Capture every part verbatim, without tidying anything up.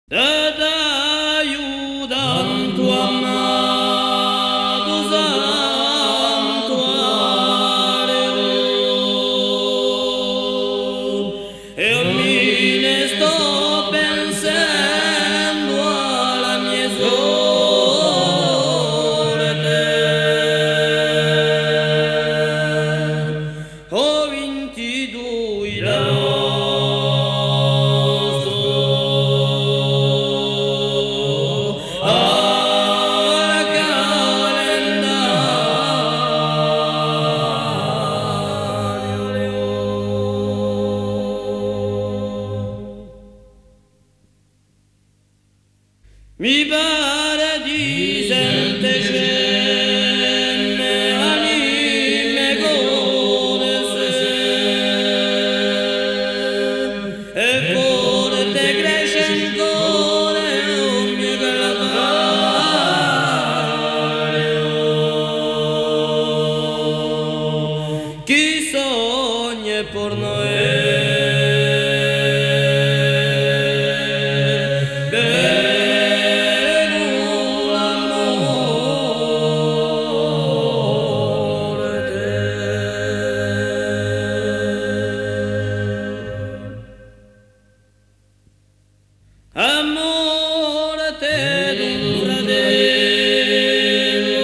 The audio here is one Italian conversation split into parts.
Ed aiutanto amato santuario, e ormai ne sto pensando alla mia sorte. Ho ventidue mi pare di sentire anime come se e forte cresce ancora un mio calvario. Chi sogna per noi amore te d'un fratello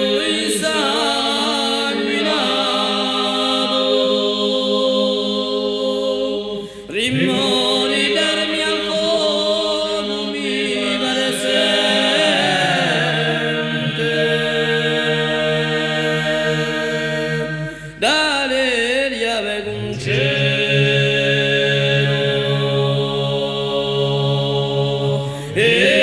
insanguinato, rimori darmi al fuoco mi pare sente, dalle riave con cielo. Yeah.